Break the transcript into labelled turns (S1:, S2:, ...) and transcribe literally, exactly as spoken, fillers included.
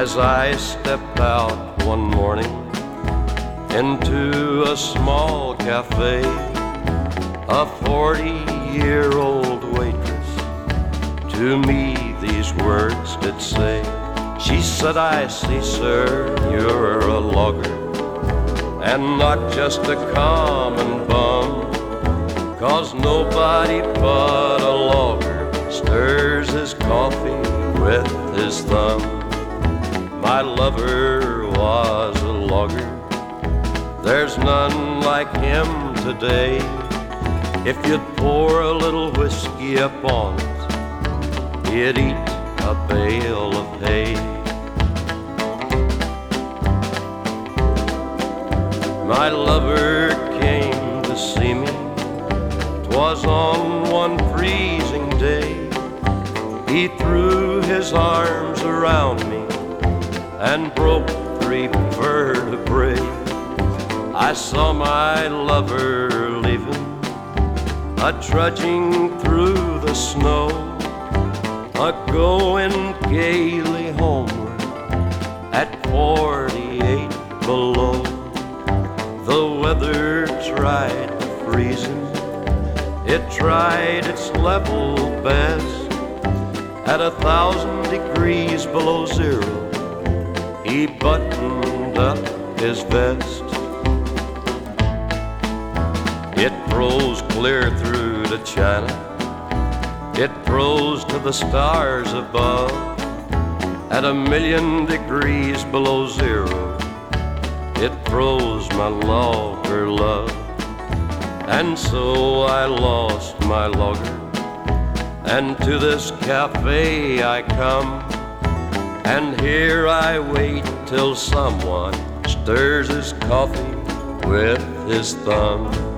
S1: as I stepped out one morning into a small cafe. A forty-year-old waitress to me these words did say. She said, "I see, sir, you're a logger, and not just a common bum, 'cause nobody but a logger stirs his coffee with his thumb." My lover was a logger, there's none like him today. If you'd pour a little whiskey upon it, he'd eat a bale of hay. My lover came to see me, 'twas on one freezing day. He threw his arms around me and broke three vertebrae. I saw my lover leaving, a trudging through the snow, a going gaily homeward at forty-eight below. The weather tried to freeze him, it tried its level best. At a thousand degrees below zero, he buttoned up his vest. It froze clear through to China, it froze to the stars above. At a million degrees below zero, it froze my logger love. And so I lost my logger, and to this cafe I come, and here I wait till someone stirs his coffee with his thumb.